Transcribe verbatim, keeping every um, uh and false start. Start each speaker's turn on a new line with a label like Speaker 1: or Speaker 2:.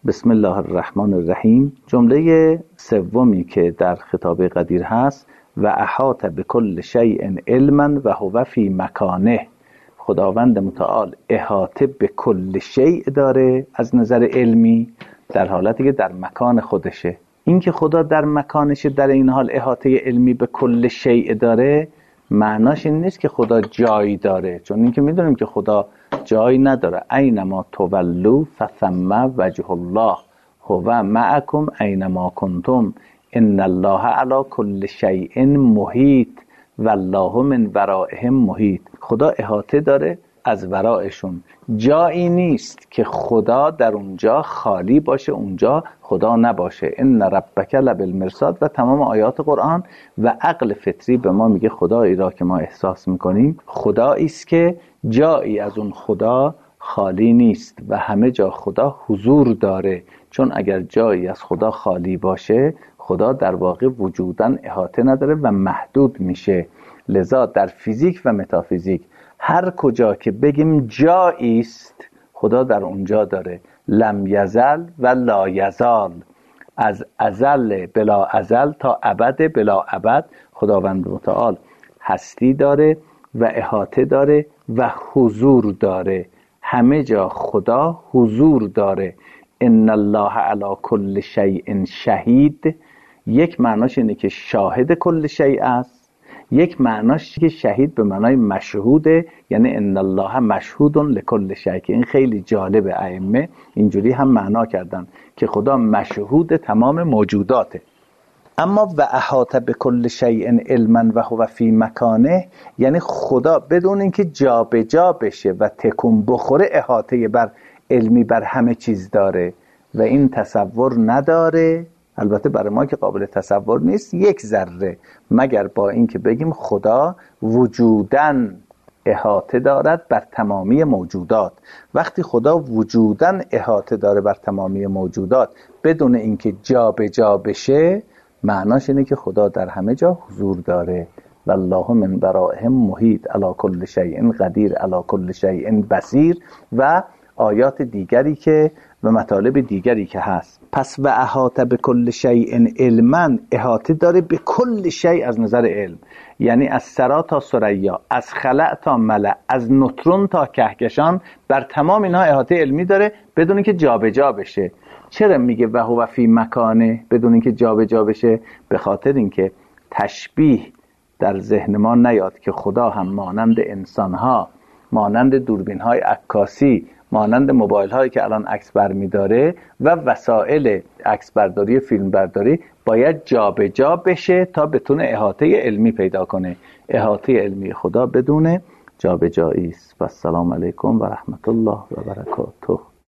Speaker 1: بسم الله الرحمن الرحیم. جمله سومی که در خطاب قدیر هست و احاط بكل شیء علما و هو فی مکانه. خداوند متعال احاطه به کل شیء داره از نظر علمی در حالتی که در مکان خودشه. این که خدا در مکانشه در این حال احاطه علمی به کل شیء داره معناش این نیست که خدا جایی داره، چون این که میدونیم که خدا جایی نداره. اینما تولوا فثم وجه الله هو معکم اینما کنتم ان الله علی کل شیء محیط والله من ورائهم محیط. خدا احاطه داره از ورائشون، جایی نیست که خدا در اونجا خالی باشه، اونجا خدا نباشه. ان ربک لبالمرصاد و تمام آیات قرآن و عقل فطری به ما میگه خدایی را که ما احساس میکنیم خدایی است که جایی از اون خدا خالی نیست و همه جا خدا حضور داره. چون اگر جایی از خدا خالی باشه خدا در واقع وجوداً احاطه نداره و محدود میشه. لذا در فیزیک و متافیزیک هر کجا که بگیم جایی است خدا در اونجا داره. لم یزل و لا یزال، از ازل بلا ازل تا ابد بلا ابد خداوند متعال هستی داره و احاطه داره و حضور داره. همه جا خدا حضور داره. ان الله علی کل شیء شهید، یک معناش اینه که شاهد کل شیء است، یک معناش که شهید به معنای مشهوده، یعنی ان الله مشهود لکل شیء. که این خیلی جالبه، ائمه اینجوری هم معنا کردن که خدا مشهود تمام موجوداته. اما و احاطه بكل شیء علما و هو فی مکانه، یعنی خدا بدون اینکه جا به جا بشه و تکون بخوره احاطه بر علمی بر همه چیز داره و این تصور نداره. البته برای ما که قابل تصور نیست یک ذره، مگر با اینکه بگیم خدا وجوداً احاطه دارد بر تمامی موجودات. وقتی خدا وجوداً احاطه داره بر تمامی موجودات بدون اینکه جا به جا بشه معناش اینه که خدا در همه جا حضور داره. والله من ورائهم محیط علی کل شیء قدیر علی کل شیء بصیر و آیات دیگری که و مطالب دیگری که هست. پس و احاطه بكل شیء علما، احاطه داره به کل شیء از نظر علم، یعنی از ثری تا ثریا، از خلأ تا ملأ، از نوترون تا کهکشان، بر تمام اینها احاطه علمی داره بدون اینکه جابجا بشه. چرا میگه و هو فی مکانه بدون اینکه جابجا بشه؟ به خاطر اینکه تشبیه در ذهن ما نیاد که خدا هم مانند انسان‌ها، مانند دوربین‌های عکاسی، مانند موبایل هایی که الان عکس برمی‌داره و وسایل عکس برداری فیلم برداری باید جابجا بشه تا بتونه احاطه علمی پیدا کنه. احاطه علمی خدا بدون جابجایی است. و السلام علیکم و رحمت الله و برکاته.